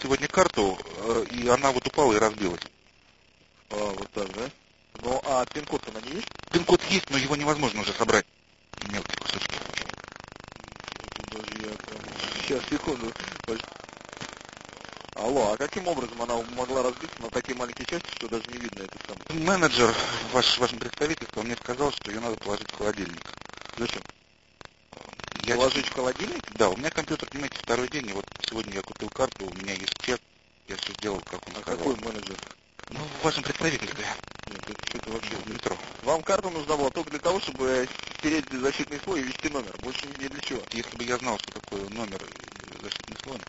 сегодня карту, и она вот упала и разбилась. Вот так, да? Ну, а пин-код-то на ней есть? Пин-код есть, но его невозможно уже собрать в мелкие кусочки. Даже я прям... Сейчас, секунду. Алло, а каким образом она могла разбиться на такие маленькие части, что даже не видно это самое? Менеджер вашим представительством мне сказал, что ее надо положить в холодильник. Зачем? Я Положить в холодильник? Да, у меня компьютер, понимаете, второй день, и вот сегодня я купил карту, у меня есть чек, я все сделал, как он сказал. Какой менеджер? Ну, в вашем представительстве. Нет, это вообще В метро. Вам карта нужна была только для того, чтобы стереть защитный слой и ввести номер. Больше ни для чего. Если бы я знал, что такое номер защитный слой.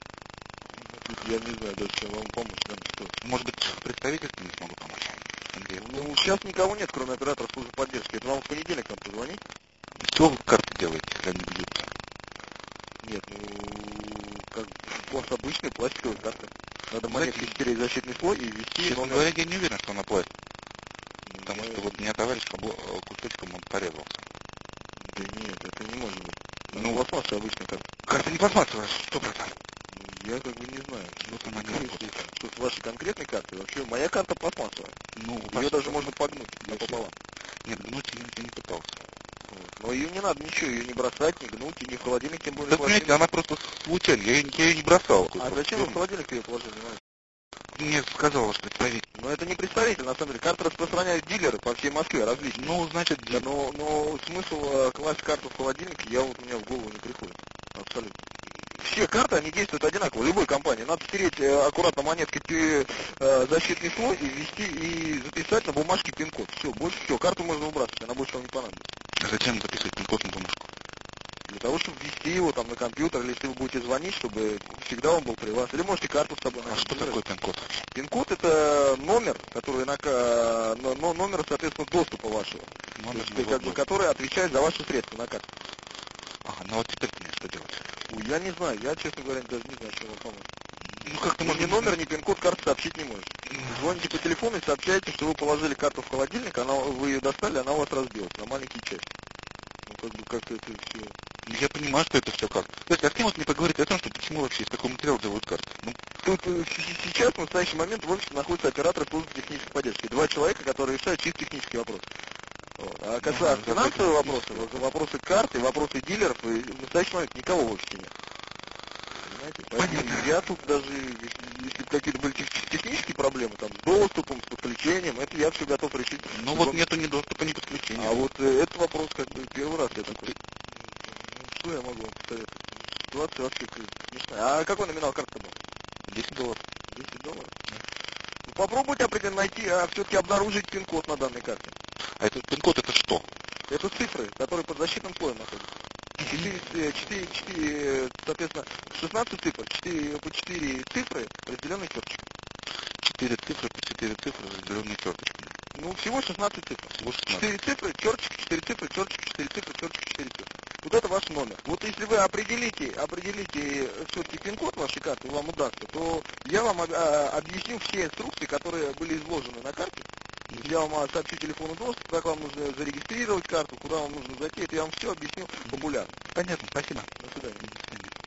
Я не знаю, даже чем вам помочь, там что. Может быть, в представительстве не смогу помочь? Ну, сейчас никого нет, кроме оператора службы поддержки. Это вам в понедельник там позвонить? Что вы карты делаете, если они бьются? Нет, как у вас обычная пластиковая карта. Надо монеткой стереть защитный слой и ввести Честно номер. говоря, я не уверен, что она пластик. Потому что вот у меня товарищ кусочком он порезался. Да нет, это не может быть. Ну, пластмассовая обычная карта. Карта не пластмассовая, 100%. Я как бы не знаю, Вот она говорит. что с вашей конкретной картой. Вообще, моя карта пластмассовая. Ну, Ее даже можно погнуть напополам. Нет, гнуть я не пытался. Но ее не надо ничего, ее не бросать, не гнуть, и не в холодильник, тем более. Да, понимаете, она просто случайно, я ее не бросал. А зачем вы в холодильник ее положили? Мне сказал ваш представитель. Но это не представитель, на самом деле. Карты распространяют дилеры по всей Москве, различные. Ну, значит, да, но смысл класть карту в холодильник, у меня в голову не приходит. Абсолютно. Все карты, они действуют одинаково, любой компании. Надо стереть аккуратно монеткой защитный слой и ввести, и записать на бумажке пин-код. Все, больше все. Карту можно выбрасывать, она больше вам не понадобится. А зачем записывать пин-код на бумажку? Для того, чтобы ввести его там на компьютер, или если вы будете звонить, чтобы всегда он был при вас. Или можете карту с собой носить. А что такое пин-код? Пин-код это номер, который номер, соответственно, доступа вашего. Номер, который отвечает за ваши средства на карте. Ага, ну вот теперь мне что делать? Я не знаю, я, честно говоря, даже не знаю, что вам помочь. Ну как-то можно... Ни номер, ни пин-код карты сообщить не можете. Звоните по телефону и сообщаете, что вы положили карту в холодильник, вы ее достали, она у вас разбилась на маленькие части. Ну как-то это все... Я понимаю, что это все как. То есть, а с кем вот мне поговорить о том, что почему вообще из такого материала делают карты? Ну, тут сейчас, в настоящий момент, в офисе находится оператор службы технической поддержки. 2 человека, которые решают чисто технические вопросы. А касается финансовые вопросы карты, вопросы дилеров, и в настоящий момент никого в офисе нет. Поэтому я тут даже, если какие-то были технические проблемы, там, с доступом, с подключением, это я все готов решить. Ну вот нету ни доступа, ни подключения. А вот этот вопрос, как бы, первый раз я такой. Что я могу вам посоветовать? Ситуация вообще смешная. А какой номинал карты был? $10. $10? Ну, попробуйте найти, все-таки обнаружить пин-код на данной карте. А этот пин-код это что? Это цифры, которые под защитным слоем находятся. 4, соответственно, 16 цифр, 4 цифры, разделенные черточками. 4 цифры по 4 цифры, разделенные черточками. Ну, всего 16 цифр. Всего 16. 4 цифры, черточки, 4 цифры, черточки, 4 цифры, черточки, 4 цифры. Вот это ваш номер. Вот если вы определите все-таки пин-код вашей карты, и вам удастся, то я вам объясню все инструкции, которые были изложены на карте. Я вам сообщу телефонный доступ, как вам нужно зарегистрировать карту, куда вам нужно зайти, это я вам все объясню популярно. Понятно, спасибо. До свидания.